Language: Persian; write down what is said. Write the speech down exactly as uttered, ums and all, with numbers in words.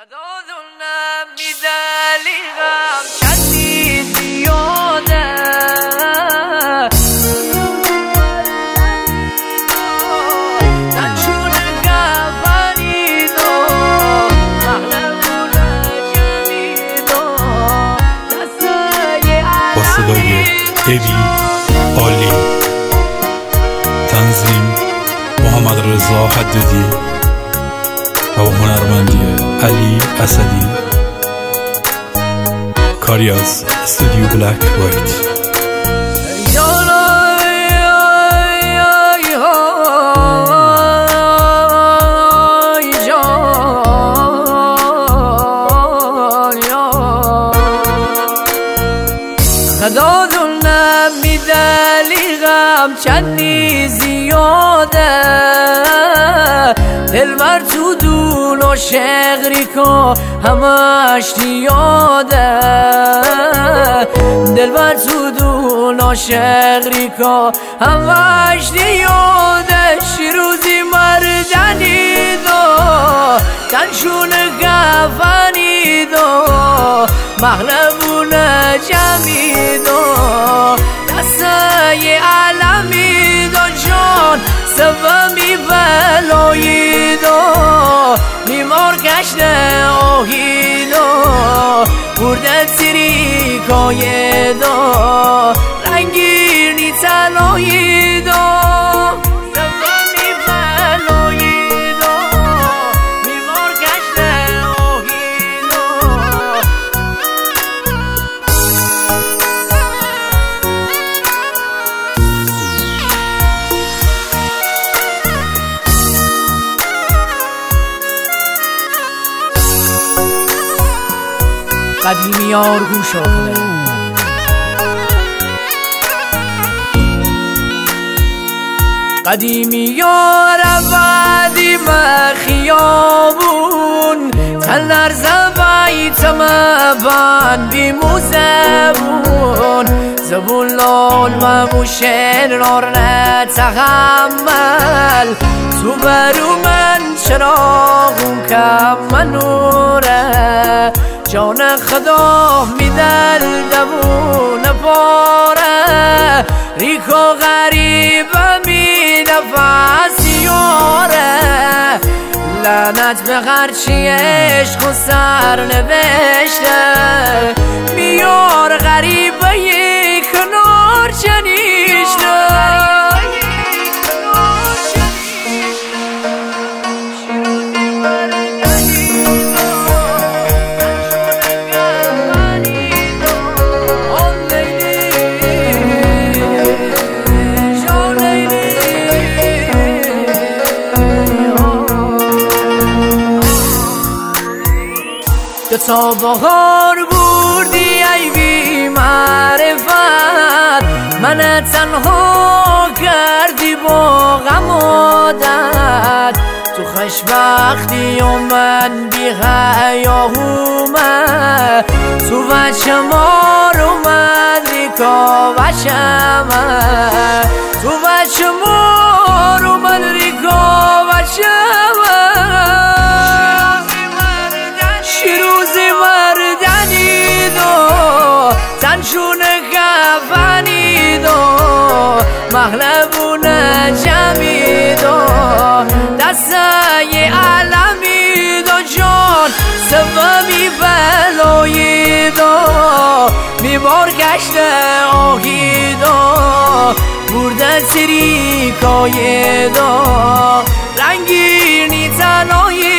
خدادونم میدلیغم چندی زیاده نچون گفنیدو مغلبونه جمیدو دستای با صدای ابی عالی، تنظیم محمد رضا حدادی و هنرمندی علی اسدی، کاری از استودیو بلک وایت. خدادونم میدلیغم چندی زیاده دلبر تو دون و شغری که همش دیاده دلبر تو دون و شغری که همش دیاده شیروزی مردنی دو تنشون گفنی دو مغلبونه جمعی دو دستای علمی دو جان سومی بلایی دو میمار کشته آهی دو برده سیری کای دو رنگیر نی تلایی دو سومی بلایی دو میمار کشته آهی دو قدیمی یار گوش آخده قدیمی یار عبدی مخیابون تن لرزه بیتم بند بیمو زبون زبون لال و موشن رار نتحمل تو برو من چراغون کم منوره جان خدا میدل دوون پاره ریکو غریب می نفسیاره لعنت به غرچی عشق و سر نوشته میار غریبه یک کنار چنیشته تا بهار بردی ای بی معرفت من تنها کردی با غم و درد تو خوشبختی و من بی هیاهومه تو بچه ما رو من ریکا بچمه تو بچه ما رو من ریکا بچمه تنشون گفنی دو مغلبونه جمعی دو دستای علمی دو جان سومی بلایی دو میبار کشته آهی دو برده سری کای دو رنگیر نی تنایی